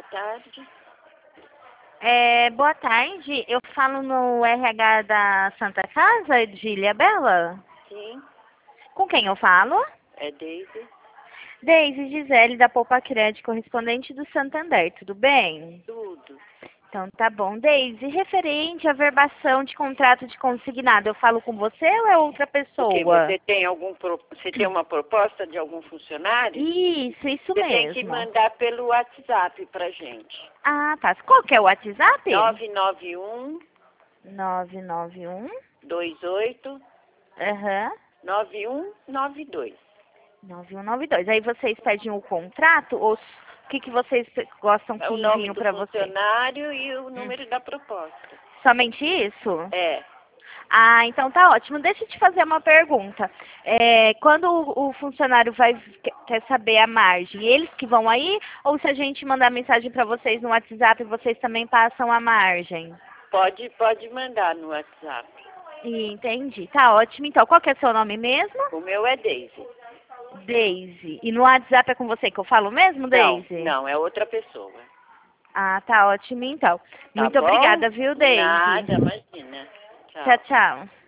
tarde. Boa tarde, eu falo no RH da Santa Casa, Edília Bela? Sim, Com quem eu falo? é Deise. Deise Gisele, da Poupa Crédito, correspondente do Santander, tudo bem? Tudo. Então tá bom. Deise, referente à verbação de contrato de consignado, eu falo com você ou é outra Porque pessoa? você tem você tem uma proposta de algum funcionário? Isso Você tem que mesmo. mandar pelo WhatsApp pra gente. Ah, tá. Qual que é o WhatsApp? 991 991 28 aham, 9192. 9192. Aí vocês pedem o contrato ou o que vocês gostam É que o nome enviem do para você? funcionário e o número da proposta. Somente isso? É. Ah, então tá ótimo. Deixa eu te fazer uma pergunta. Quando o funcionário quer saber a margem, eles que vão aí? Ou se a gente mandar mensagem para vocês no WhatsApp, vocês também passam a margem? Pode mandar no WhatsApp. Entendi. Tá ótimo. Então, qual que é seu nome mesmo? O meu é Deise. Deise. E no WhatsApp é com você que eu falo mesmo, Não, Deise? não, é outra pessoa. Ah, tá ótimo então. Tá Muito bom? obrigada, viu, Deise? Nada, imagina. Tchau, Tchau. tchau.